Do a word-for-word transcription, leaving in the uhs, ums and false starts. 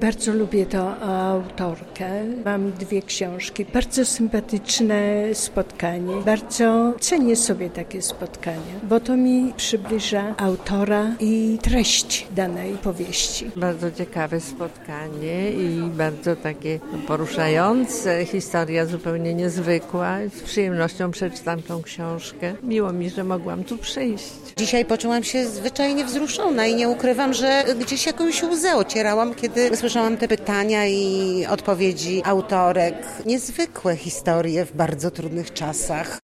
Bardzo lubię tę autorkę. Mam dwie książki. Bardzo sympatyczne spotkanie. Bardzo cenię sobie takie spotkania, bo to mi przybliża autora i treść danej powieści. Bardzo ciekawe spotkanie i bardzo takie poruszające. Historia zupełnie niezwykła. Z przyjemnością przeczytam tą książkę. Miło mi, że mogłam tu przyjść. Dzisiaj poczułam się zwyczajnie wzruszona i nie ukrywam, że gdzieś jakąś łzę ocierałam, kiedy słyszałam te pytania i odpowiedzi autorek. Niezwykłe historie w bardzo trudnych czasach.